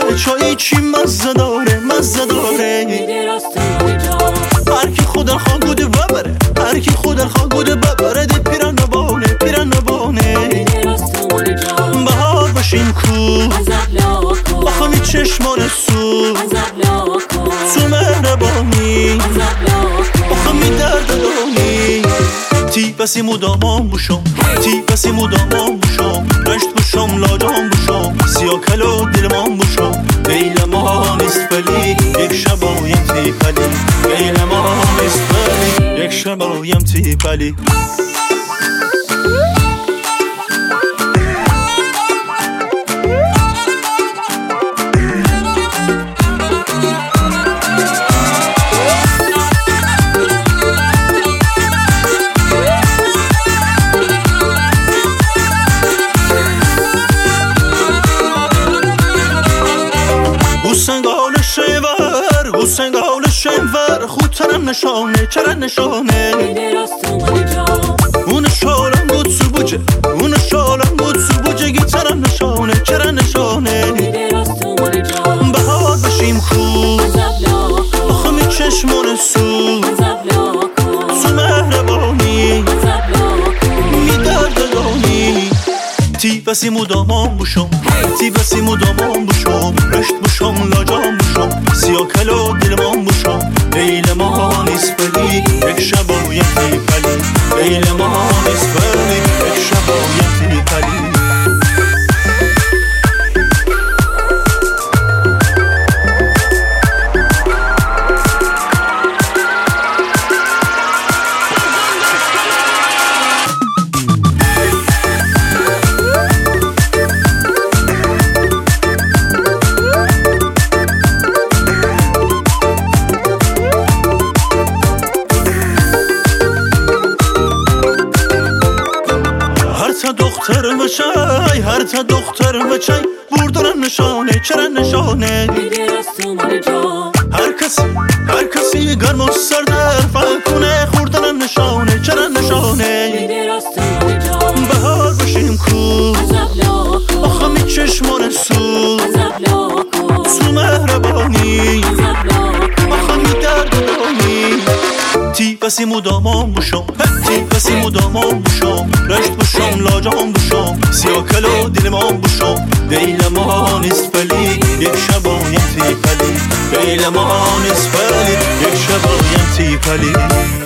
چایی چی مزه داره مزه داره. هر کی خدا خوا گوده ببره، هر کی خدا خوا گوده ببره. ده پیران نبانه پیران نبانه. بهار باشیم کو آخه می چشمان سو تو مهربانی آخه می درد دانی. تی بسی مدامان بوشم تی بسی مدامان بوشم. رشت بوشم لاجان بوشم سیاه کلو دلمان بوشم. لیل ما نیست ولی یک شبایم تی پلی. لیل ما نیست ولی یک شبایم تی پلی. سنگال شنور خودترم نشانه چرا نشانه. اون شالم بود سو بوجه اون شالم بود سو بوجه گیترم نشانه چرا نشانه. بهار بشیم خوب آخه می چشمان سو تو مهربانی می دردگانی. تی بسی مدامان بوشم تی بسی مدامان بوشم. رشت بوشم لاجان بوشم سیاه کلو دلمان بوشم. لیل ما نیست ولی یک شبایم تی پلی. لیل ما نیست ولی یک شبایم تی پلی. دختر بچای هر تا دختر بچای بردارن نشانه چرا نشانه. هر کسی گرم و سردر فکونه خوردن نشانه چرا نشانه. بهار بشیم کو آخه می چشمان سو تو مهربانی آخه می دردانی. تی بسی مدامان بوشم تی بسی مدامان بوشم. رشت بوشم لاجان بوشم سیاه کلو دلمان بوشم. لیل ما نیست ولی یک شبایم تی پلی. لیل ما نیست ولی یک شبایم تی پلی.